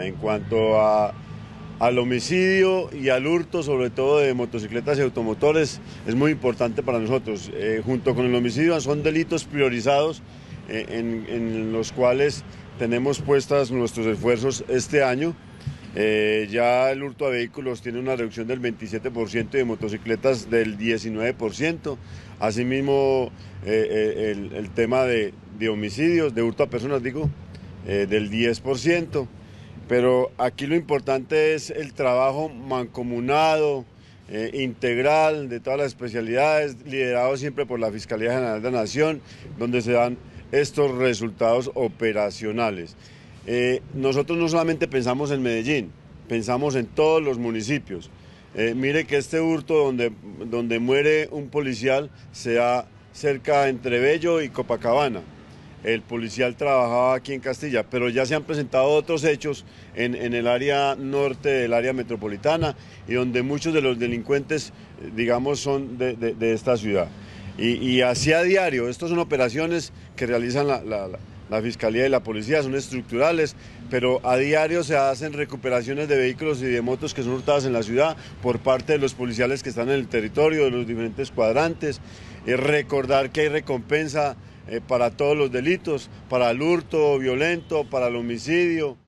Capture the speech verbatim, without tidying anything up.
En cuanto a, al homicidio y al hurto, sobre todo de motocicletas y automotores, es muy importante para nosotros. Eh, junto con el homicidio son delitos priorizados eh, en, en los cuales tenemos puestas nuestros esfuerzos este año. Eh, ya el hurto a vehículos tiene una reducción del veintisiete por ciento y de motocicletas del diecinueve por ciento. Asimismo, eh, eh, el, el tema de, de homicidios, de hurto a personas, digo, eh, del diez por ciento. Pero aquí lo importante es el trabajo mancomunado, eh, integral de todas las especialidades, liderado siempre por la Fiscalía General de la Nación, donde se dan estos resultados operacionales. Eh, nosotros no solamente pensamos en Medellín, pensamos en todos los municipios. Eh, mire que este hurto donde, donde muere un policial se da cerca entre Bello y Copacabana. El policial trabajaba aquí en Castilla, pero ya se han presentado otros hechos en, en el área norte del área metropolitana y donde muchos de los delincuentes, digamos, son de, de, de esta ciudad. Y, y así a diario, estas son operaciones que realizan la, la, la Fiscalía y la Policía, son estructurales, pero a diario se hacen recuperaciones de vehículos y de motos que son hurtadas en la ciudad por parte de los policiales que están en el territorio, de los diferentes cuadrantes. Eh, recordar que hay recompensa Eh, para todos los delitos, para el hurto violento, para el homicidio.